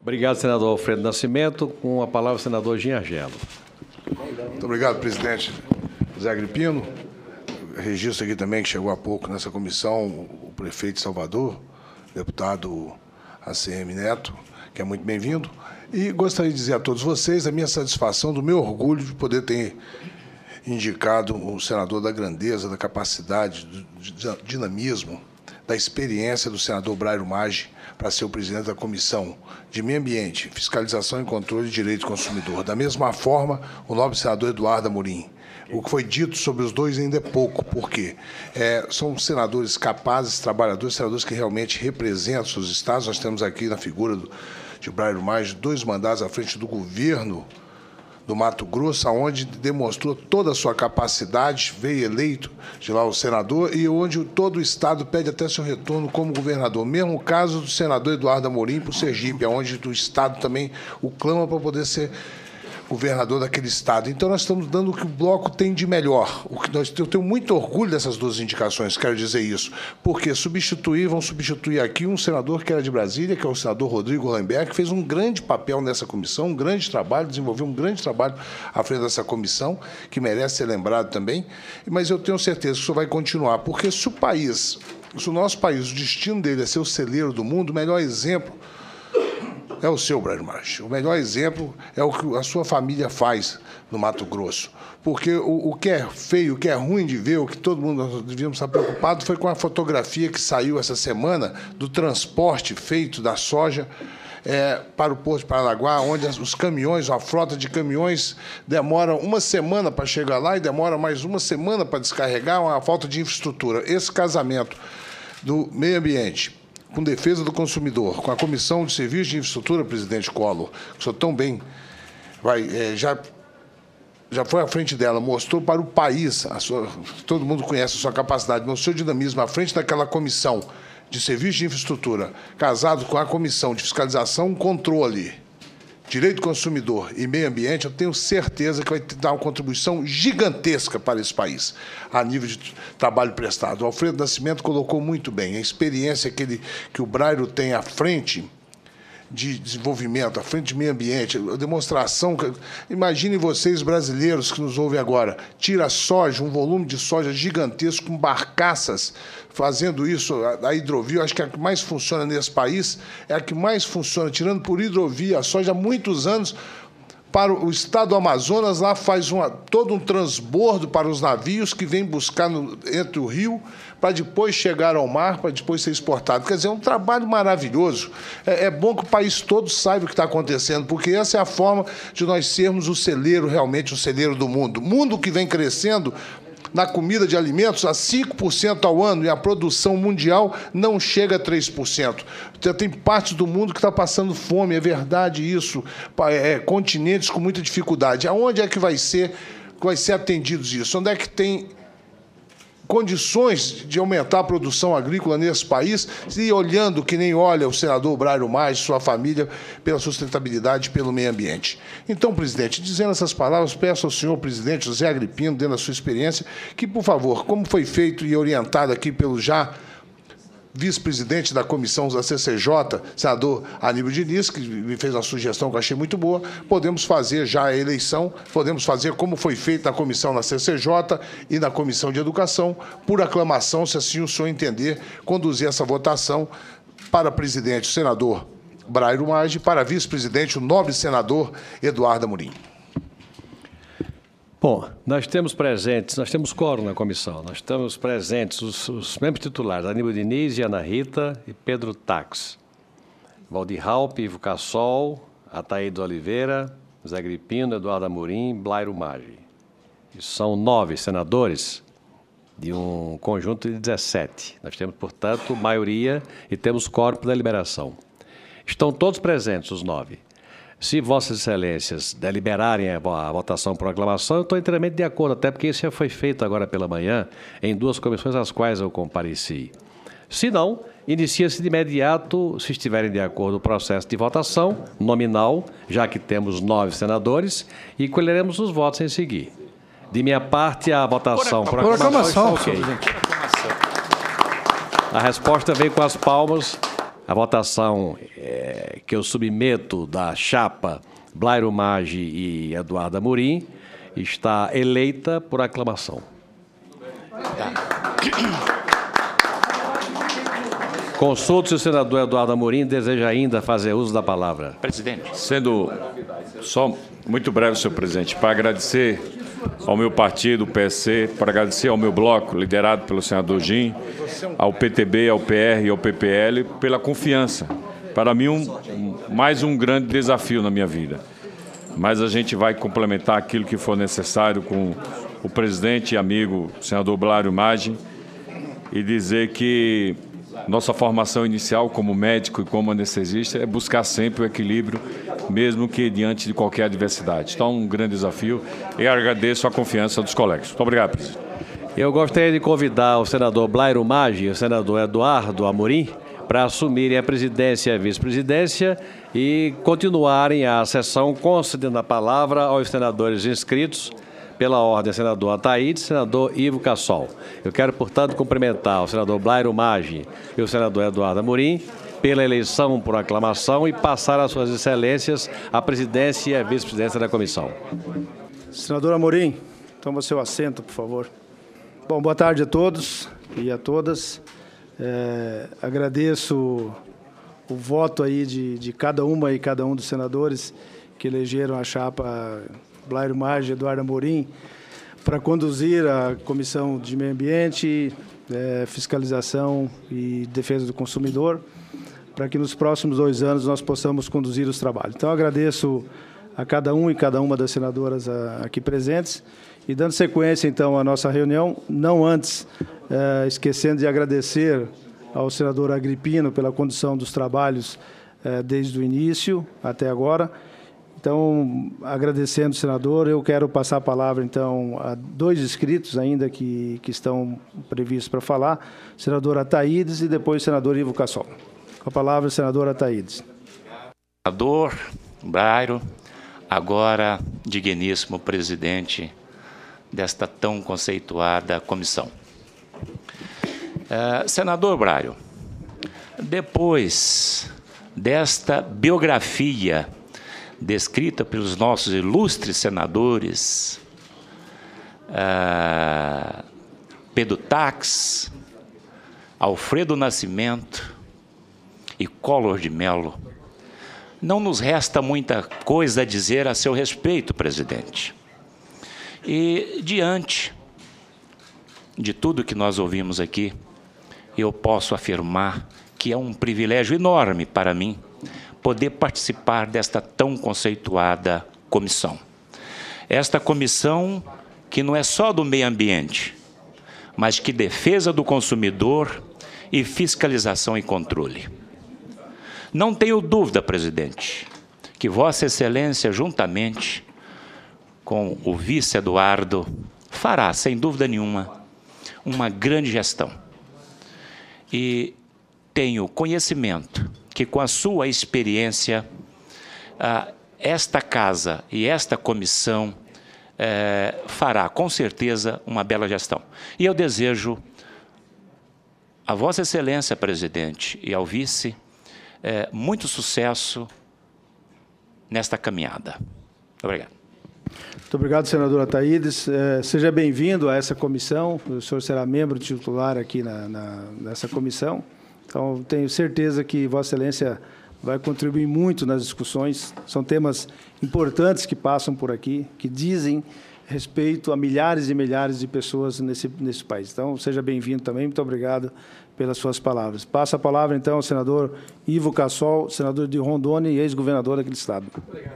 Obrigado, senador Alfredo Nascimento. Com a palavra, o senador Ginhargelo. Muito obrigado, presidente Zé Agripino. Registro aqui também que chegou há pouco nessa comissão o prefeito de Salvador, deputado ACM Neto, que é muito bem-vindo. E gostaria de dizer a todos vocês a minha satisfação, do meu orgulho de poder ter indicado um senador da grandeza, da capacidade, do dinamismo, da experiência do senador Brairo Maggi para ser o presidente da Comissão de Meio Ambiente, Fiscalização e Controle de Direito do Consumidor. Da mesma forma, o nobre senador Eduardo Amorim. O que foi dito sobre os dois ainda é pouco, porque são senadores capazes, trabalhadores, senadores que realmente representam seus estados. Nós temos aqui na figura de Brairo Maggi 2 mandatos à frente do governo do Mato Grosso, onde demonstrou toda a sua capacidade, veio eleito de lá o senador, e onde todo o Estado pede até seu retorno como governador. Mesmo caso do senador Eduardo Amorim para o Sergipe, onde o Estado também o clama para poder ser governador daquele Estado. Então, nós estamos dando o que o bloco tem de melhor. Eu tenho muito orgulho dessas 2 indicações, quero dizer isso, porque vão substituir aqui um senador que era de Brasília, que é o senador Rodrigo Hollenberg, que fez um grande papel nessa comissão, um grande trabalho, desenvolveu um grande trabalho à frente dessa comissão, que merece ser lembrado também, mas eu tenho certeza que isso vai continuar, porque se o nosso país, o destino dele é ser o celeiro do mundo, o melhor exemplo é o seu, Brairo Maggi. O melhor exemplo é o que a sua família faz no Mato Grosso. Porque o que é feio, o que é ruim de ver, o que todo mundo devíamos estar preocupado, foi com a fotografia que saiu essa semana do transporte feito da soja para o Porto de Paranaguá, onde os caminhões, a frota de caminhões, demora uma semana para chegar lá e demora mais uma semana para descarregar, uma falta de infraestrutura. Esse casamento do meio ambiente com defesa do consumidor, com a Comissão de Serviços de Infraestrutura, presidente Collor, que o senhor tão bem já foi à frente dela, mostrou para o país, todo mundo conhece a sua capacidade, mostrou o dinamismo à frente daquela Comissão de Serviços de Infraestrutura, casado com a Comissão de Fiscalização, Controle, Direito do Consumidor e Meio Ambiente, eu tenho certeza que vai dar uma contribuição gigantesca para esse país, a nível de trabalho prestado. O Alfredo Nascimento colocou muito bem a experiência que o Brairo tem à frente de desenvolvimento, à frente de meio ambiente, a demonstração. Imaginem vocês, brasileiros que nos ouvem agora, tira soja, um volume de soja gigantesco, com barcaças, fazendo isso, a hidrovia, acho que a que mais funciona nesse país, é a que mais funciona, tirando por hidrovia a soja há muitos anos, para o estado do Amazonas, lá faz todo um transbordo para os navios que vêm buscar entre o rio, para depois chegar ao mar, para depois ser exportado. Quer dizer, é um trabalho maravilhoso. É bom que o país todo saiba o que está acontecendo, porque essa é a forma de nós sermos o celeiro, realmente o celeiro do mundo. Mundo que vem crescendo na comida de alimentos a 5% ao ano, e a produção mundial não chega a 3%. Tem partes do mundo que está passando fome, é verdade isso, continentes com muita dificuldade. Aonde é que vai ser atendidos isso? Onde é que tem condições de aumentar a produção agrícola nesse país, e olhando que nem olha o senador Brairo Maggi, sua família, pela sustentabilidade e pelo meio ambiente. Então, presidente, dizendo essas palavras, peço ao senhor presidente José Agripino, dentro da sua experiência, que, por favor, como foi feito e orientado aqui pelo já vice-presidente da comissão da CCJ, senador Aníbal Diniz, que me fez uma sugestão que eu achei muito boa, podemos fazer já a eleição, podemos fazer como foi feito na comissão na CCJ e na comissão de educação, por aclamação, se assim o senhor entender, conduzir essa votação para presidente o senador Brairo Maggi, para vice-presidente o nobre senador Eduardo Amorim. Bom, nós temos quórum na comissão, nós estamos presentes os membros titulares, Aníbal Diniz, Ana Rita e Pedro Tax, Valdir Raup, Ivo Cassol, Ataído Oliveira, Zé Agripino, Eduardo Amorim, Brairo Maggi. E são 9 senadores de um conjunto de 17. Nós temos, portanto, maioria e temos quórum da deliberação. Estão todos presentes, os 9. Se Vossas Excelências deliberarem a votação por aclamação, eu estou inteiramente de acordo, até porque isso já foi feito agora pela manhã em 2 comissões às quais eu compareci. Se não, inicia-se de imediato, se estiverem de acordo, o processo de votação nominal, já que temos 9 senadores, e colheremos os votos em seguir. De minha parte, a votação por aclamação. Okay. A resposta veio com as palmas A votação que eu submeto da chapa Blairo Maggi e Eduardo Amorim está eleita por aclamação. Consulto se o senador Eduardo Amorim deseja ainda fazer uso da palavra. Presidente. Sendo só muito breve, senhor presidente, para agradecer ao meu partido, o PSC, para agradecer ao meu bloco, liderado pelo senador Jim, ao PTB, ao PR e ao PPL, pela confiança. Para mim, mais um grande desafio na minha vida. Mas a gente vai complementar aquilo que for necessário com o presidente e amigo, senador Blairo Maggi, e dizer que nossa formação inicial como médico e como anestesista é buscar sempre o equilíbrio, mesmo que diante de qualquer adversidade. Então, um grande desafio e agradeço a confiança dos colegas. Muito obrigado, presidente. Eu gostaria de convidar o senador Blairo Maggi e o senador Eduardo Amorim para assumirem a presidência e a vice-presidência e continuarem a sessão concedendo a palavra aos senadores inscritos pela ordem, senador Ataídes e senador Ivo Cassol. Eu quero, portanto, cumprimentar o senador Blairo Maggi e o senador Eduardo Amorim pela eleição por aclamação e passar às suas excelências a presidência e a vice-presidência da comissão. Senador Amorim, toma seu assento, por favor. Bom, boa tarde a todos e a todas. Agradeço o voto aí de cada uma e cada um dos senadores que elegeram a chapa Blairo Maggi e Eduardo Amorim para conduzir a Comissão de Meio Ambiente, Fiscalização e Defesa do Consumidor, para que nos próximos 2 anos nós possamos conduzir os trabalhos. Então, agradeço a cada um e cada uma das senadoras aqui presentes e dando sequência, então, à nossa reunião, não antes esquecendo de agradecer ao senador Agripino pela condução dos trabalhos desde o início até agora. Então, agradecendo o senador, eu quero passar a palavra, então, a 2 inscritos ainda que estão previstos para falar, o senador Ataídes e depois o senador Ivo Cassol. Com a palavra, o senador Ataídes. Senador Blairo, agora digníssimo presidente desta tão conceituada comissão. Senador Blairo, depois desta biografia descrita pelos nossos ilustres senadores, Pedro Tax, Alfredo Nascimento e Collor de Mello, não nos resta muita coisa a dizer a seu respeito, presidente. E, diante de tudo que nós ouvimos aqui, eu posso afirmar que é um privilégio enorme para mim poder participar desta tão conceituada comissão. Esta comissão que não é só do meio ambiente, mas que defesa do consumidor e fiscalização e controle. Não tenho dúvida, presidente, que Vossa Excelência, juntamente com o vice Eduardo, fará, sem dúvida nenhuma, uma grande gestão. E tenho conhecimento que, com a sua experiência, esta casa e esta comissão fará, com certeza, uma bela gestão. E eu desejo a Vossa Excelência, presidente, e ao vice, muito sucesso nesta caminhada. Obrigado. Muito obrigado, senador Ataídes. Seja bem-vindo a essa comissão. O senhor será membro titular aqui nessa comissão. Então, tenho certeza que Vossa Excelência vai contribuir muito nas discussões. São temas importantes que passam por aqui, que dizem respeito a milhares e milhares de pessoas nesse país. Então, seja bem-vindo também. Muito obrigado pelas suas palavras. Passo a palavra, então, ao senador Ivo Cassol, senador de Rondônia e ex-governador daquele estado. Obrigado.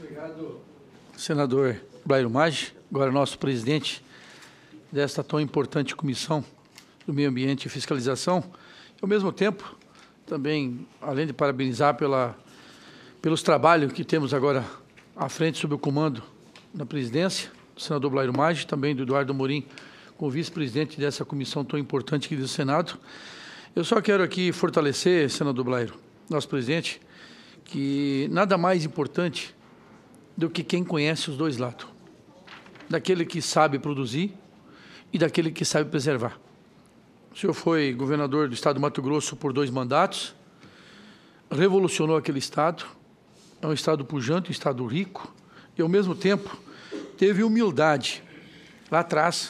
Senador Blairo Maggi, agora nosso presidente desta tão importante comissão do Meio Ambiente e Fiscalização. Ao mesmo tempo, também, além de parabenizar pelos trabalhos que temos agora à frente sob o comando da presidência, do senador Blairo Maggi, também do Eduardo Amorim, como vice-presidente dessa comissão tão importante aqui do Senado. Eu só quero aqui fortalecer, senador Blairo, nosso presidente, que nada mais importante do que quem conhece os dois lados, daquele que sabe produzir e daquele que sabe preservar. O senhor foi governador do estado do Mato Grosso por 2 mandatos, revolucionou aquele Estado, é um Estado pujante, um Estado rico, e, ao mesmo tempo, teve humildade, lá atrás,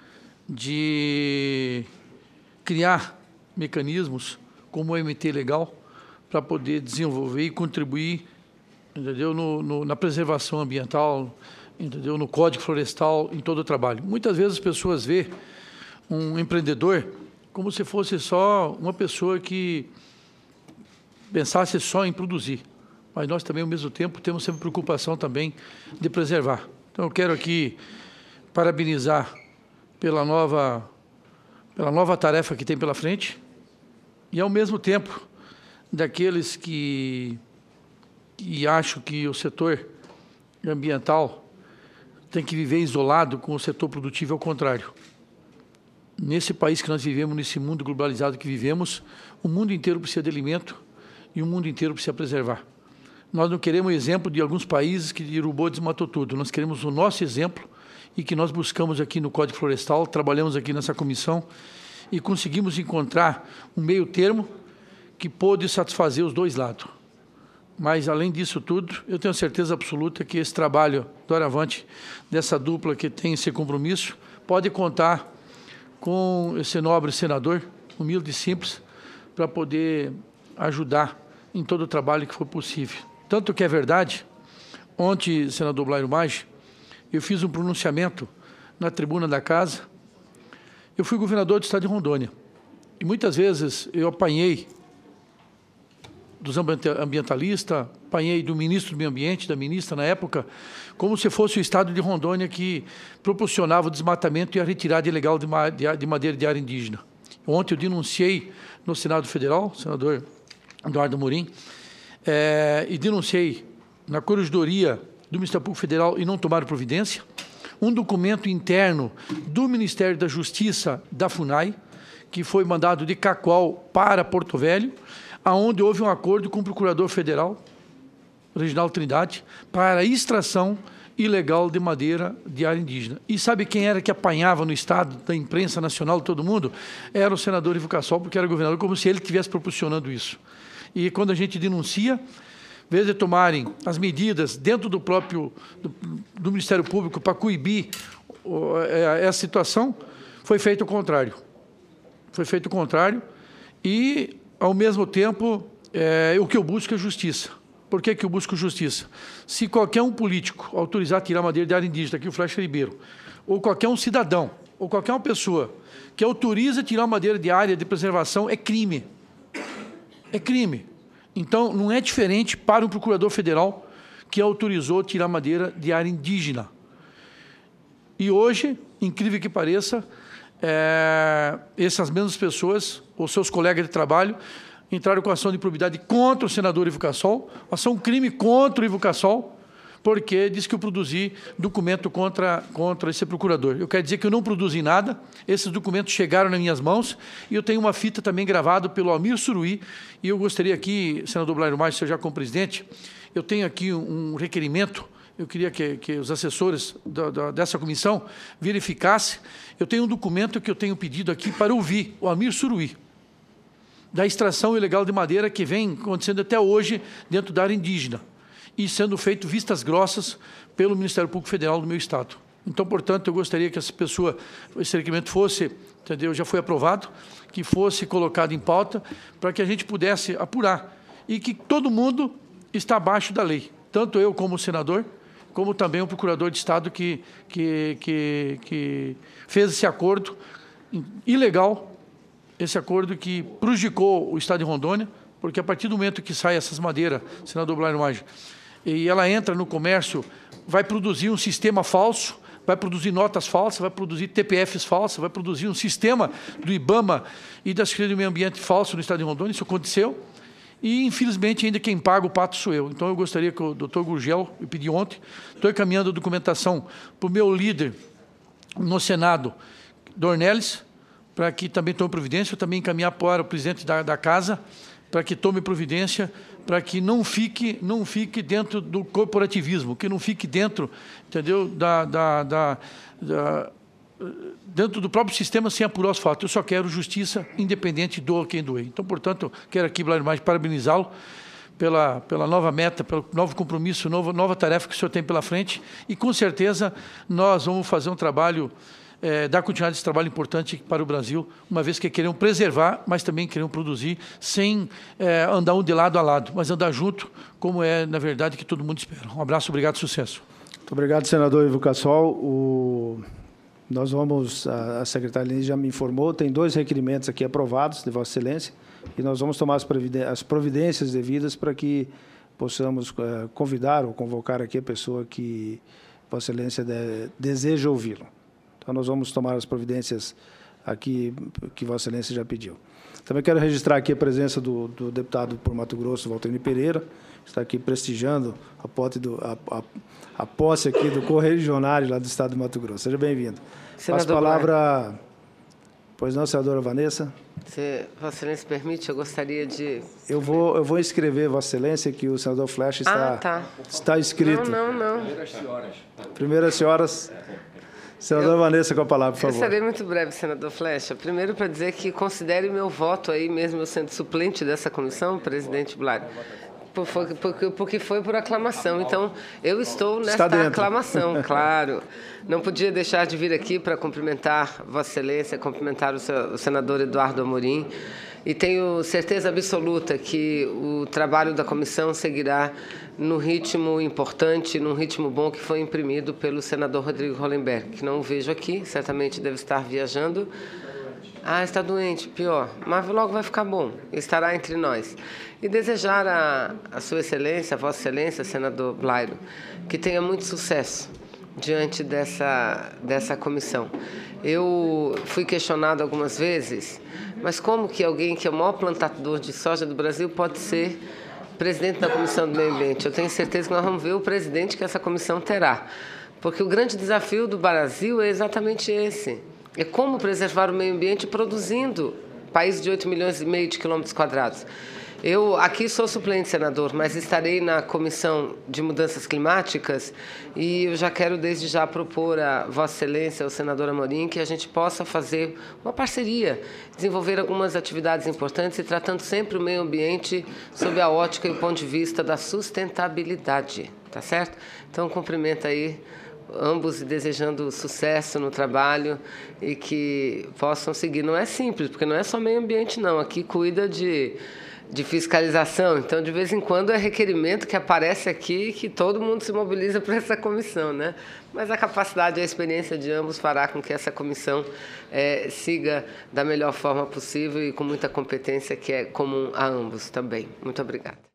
de criar mecanismos como o MT Legal para poder desenvolver e contribuir, entendeu, na preservação ambiental, entendeu, no Código Florestal, em todo o trabalho. Muitas vezes as pessoas veem um empreendedor como se fosse só uma pessoa que pensasse só em produzir, mas nós também, ao mesmo tempo, temos sempre preocupação também de preservar. Então, eu quero aqui parabenizar pela nova tarefa que tem pela frente e, ao mesmo tempo, daqueles que acham que o setor ambiental tem que viver isolado com o setor produtivo, ao contrário. Nesse país que nós vivemos, nesse mundo globalizado que vivemos, o mundo inteiro precisa de alimento e o mundo inteiro precisa preservar. Nós não queremos exemplo de alguns países que derrubou e desmatou tudo. Nós queremos o nosso exemplo e que nós buscamos aqui no Código Florestal, trabalhamos aqui nessa comissão e conseguimos encontrar um meio termo que pôde satisfazer os dois lados. Mas, além disso tudo, eu tenho certeza absoluta que esse trabalho do Aravante, dessa dupla que tem esse compromisso, pode contar com esse nobre senador, humilde e simples, para poder ajudar em todo o trabalho que for possível. Tanto que é verdade, ontem, senador Blairo Maggi, eu fiz um pronunciamento na tribuna da casa. Eu fui governador do estado de Rondônia e muitas vezes eu apanhei dos ambientalistas, apanhei do ministro do Meio Ambiente, da ministra na época, como se fosse o estado de Rondônia que proporcionava o desmatamento e a retirada ilegal de madeira de área indígena. Ontem eu denunciei no Senado Federal, o senador Eduardo Amorim, e denunciei na Corregedoria do Ministério Público Federal e não tomaram providência, um documento interno do Ministério da Justiça da FUNAI, que foi mandado de Cacoal para Porto Velho, aonde houve um acordo com o Procurador Federal, Reginaldo Trindade, para a extração ilegal de madeira de área indígena. E sabe quem era que apanhava no Estado, da imprensa nacional, de todo mundo? Era o senador Ivo Cassol, porque era governador, como se ele estivesse proporcionando isso. E quando a gente denuncia, em vez de tomarem as medidas dentro do próprio do Ministério Público para coibir essa situação, foi feito o contrário. Foi feito o contrário e, ao mesmo tempo, o que eu busco é justiça. Por que eu busco justiça? Se qualquer um político autorizar tirar madeira de área indígena, aqui o Flecha Ribeiro, ou qualquer um cidadão, ou qualquer uma pessoa que autoriza tirar madeira de área de preservação, é crime. É crime. Então, não é diferente para um procurador federal que autorizou tirar madeira de área indígena. E hoje, incrível que pareça, essas mesmas pessoas, ou seus colegas de trabalho, entraram com ação de improbidade contra o senador Ivo Cassol, ação crime contra o Ivo Cassol, porque disse que eu produzi documento contra esse procurador. Eu quero dizer que eu não produzi nada, esses documentos chegaram nas minhas mãos, e eu tenho uma fita também gravada pelo Almir Suruí, e eu gostaria aqui, senador Blairo Maggi, senhor já como presidente, eu tenho aqui um requerimento, eu queria que os assessores dessa comissão verificassem, eu tenho um documento que eu tenho pedido aqui para ouvir o Almir Suruí, da extração ilegal de madeira que vem acontecendo até hoje dentro da área indígena e sendo feito vistas grossas pelo Ministério Público Federal do meu estado. Então, portanto, eu gostaria que essa pessoa, esse requerimento fosse, entendeu, já foi aprovado, que fosse colocado em pauta para que a gente pudesse apurar e que todo mundo está abaixo da lei, tanto eu como senador, como também o procurador de Estado que fez esse acordo ilegal, esse acordo que prejudicou o estado de Rondônia, porque a partir do momento que sai essas madeiras, senador Blairo Maggi, e ela entra no comércio, vai produzir um sistema falso, vai produzir notas falsas, vai produzir TPFs falsas, vai produzir um sistema do IBAMA e da Secretaria do Meio Ambiente falso no estado de Rondônia, isso aconteceu, e infelizmente ainda quem paga o pato sou eu. Então eu gostaria que o doutor Gurgel, eu pedi ontem, estou encaminhando a documentação para o meu líder no Senado, Dornelles, para que também tome providência, eu também encaminhar para o presidente da casa, para que tome providência, para que não fique dentro do corporativismo, que não fique dentro, entendeu, dentro do próprio sistema sem apurar os fatos. Eu só quero justiça independente, doa quem doer. Então, portanto, quero aqui, Blairo Maggi, parabenizá-lo pela nova meta, pelo novo compromisso, nova tarefa que o senhor tem pela frente. E, com certeza, nós vamos fazer um trabalho, dar continuidade a esse trabalho importante para o Brasil, uma vez que queremos preservar, mas também queremos produzir, sem andar de lado a lado, mas andar junto, como é, na verdade, que todo mundo espera. Um abraço, obrigado, sucesso. Muito obrigado, senador Ivo Cassol. Nós vamos, a secretária Lins já me informou, tem 2 requerimentos aqui aprovados de Vossa Excelência, e nós vamos tomar as providências devidas para que possamos convidar ou convocar aqui a pessoa que Vossa Excelência deseja ouvi-lo. Então, nós vamos tomar as providências aqui que Vossa Excelência já pediu. Também quero registrar aqui a presença do deputado por Mato Grosso, Valternio Pereira, que está aqui prestigiando a posse aqui do correligionário lá do estado de Mato Grosso. Seja bem-vindo. Passo a palavra... Pois não, senadora Vanessa? Se Vossa Excelência permite, eu gostaria de... Eu vou inscrever, Vossa Excelência, que o senador Flecha está inscrito. Não. Primeiras senhoras... Senadora Vanessa, com a palavra, por favor. Eu serei muito breve, senador Flecha. Primeiro, para dizer que considere o meu voto aí, mesmo eu sendo suplente dessa comissão, presidente Blário, porque foi por aclamação. Então, eu estou nesta aclamação, claro. Não podia deixar de vir aqui para cumprimentar Vossa Excelência, cumprimentar o senador Eduardo Amorim, e tenho certeza absoluta que o trabalho da comissão seguirá no ritmo importante, num ritmo bom que foi imprimido pelo senador Rodrigo Hollenberg, que não o vejo aqui, certamente deve estar viajando. Ah, está doente, pior, mas logo vai ficar bom, estará entre nós. E desejar a Sua Excelência, a Vossa Excelência, senador Blairo, que tenha muito sucesso diante dessa comissão. Eu fui questionado algumas vezes, mas como que alguém que é o maior plantador de soja do Brasil pode ser presidente da Comissão do Meio Ambiente? Eu tenho certeza que nós vamos ver o presidente que essa comissão terá, porque o grande desafio do Brasil é exatamente esse. É como preservar o meio ambiente produzindo, país de 8,5 milhões de quilômetros quadrados. Eu aqui sou suplente, senador, mas estarei na Comissão de Mudanças Climáticas e eu já quero desde já propor a Vossa Excelência, ao senador Amorim, que a gente possa fazer uma parceria, desenvolver algumas atividades importantes e tratando sempre o meio ambiente sob a ótica e o ponto de vista da sustentabilidade, tá certo? Então, cumprimento aí ambos e desejando sucesso no trabalho e que possam seguir. Não é simples, porque não é só meio ambiente, não. Aqui cuida de fiscalização, então de vez em quando é requerimento que aparece aqui que todo mundo se mobiliza para essa comissão, né? Mas a capacidade e a experiência de ambos fará com que essa comissão siga da melhor forma possível e com muita competência que é comum a ambos também. Muito obrigada.